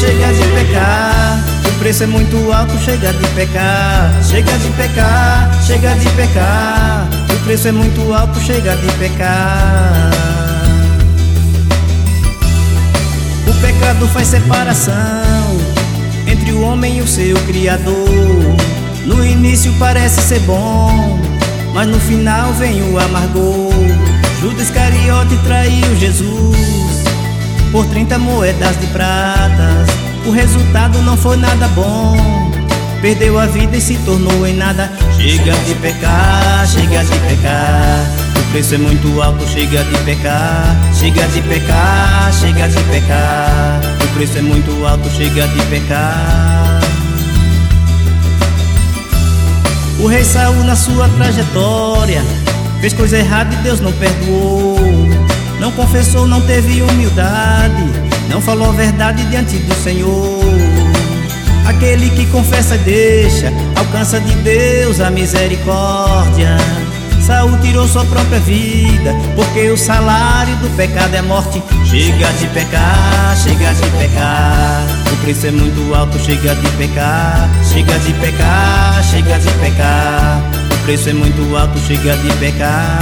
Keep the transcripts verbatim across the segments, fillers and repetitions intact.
chega de pecar. O preço é muito alto, chega de pecar. Chega de pecar, chega de pecar. O preço é muito alto, chega de pecar. O pecado faz separação entre o homem e o seu Criador. No início parece ser bom, mas no final vem o amargor. Judas Iscariote traiu Jesus por trinta moedas de pratas. O resultado não foi nada bom, perdeu a vida e se tornou em nada. Chega de pecar, chega de pecar. O preço é muito alto, chega de pecar. Chega de pecar, chega de pecar. O preço é muito alto, chega de pecar. O rei Saul na sua trajetória fez coisa errada e Deus não perdoou. Não confessou, não teve humildade, não falou a verdade diante do Senhor. Aquele que confessa e deixa, alcança de Deus a misericórdia. Saul tirou sua própria vida, porque o salário do pecado é morte. Chega de pecar, chega de pecar. O preço é muito alto, chega de pecar. Chega de pecar, chega de pecar. O preço é muito alto, chega de pecar.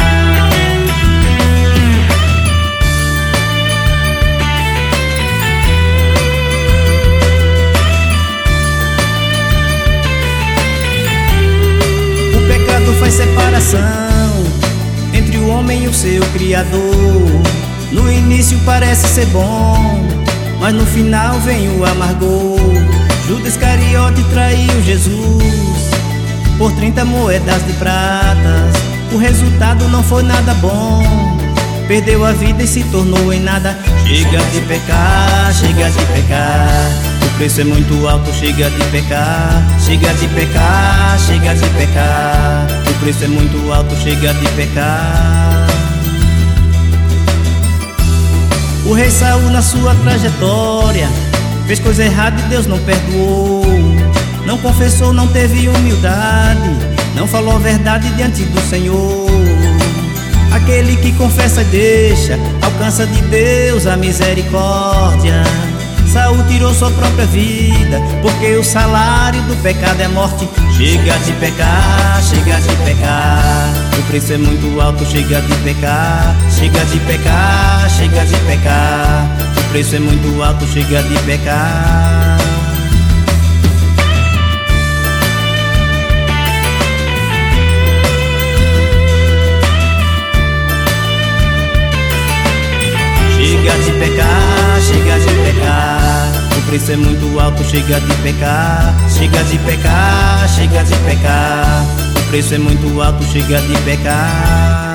O pecado faz separação entre o homem e o seu Criador. No início parece ser bom, mas no final vem o amargor. Judas Iscariote traiu Jesus por trinta moedas de pratas. O resultado não foi nada bom, perdeu a vida e se tornou em nada. Chega de pecar, chega de pecar. O preço é muito alto, chega de pecar. Chega de pecar, chega de pecar. O preço é muito alto, chega de pecar. O rei Saul na sua trajetória fez coisa errada e Deus não perdoou. Não confessou, não teve humildade, não falou a verdade diante do Senhor. Aquele que confessa e deixa, alcança de Deus a misericórdia. Saul tirou sua própria vida, porque o salário do pecado é morte. Chega de pecar, chega de pecar. O preço é muito alto, chega de pecar. Chega de pecar, chega de pecar. O preço é muito alto, chega de pecar. Chega de pecar, chega de pecar. O preço é muito alto, chega de pecar. Chega de pecar, chega de pecar. O preço é muito alto, chega de pecar.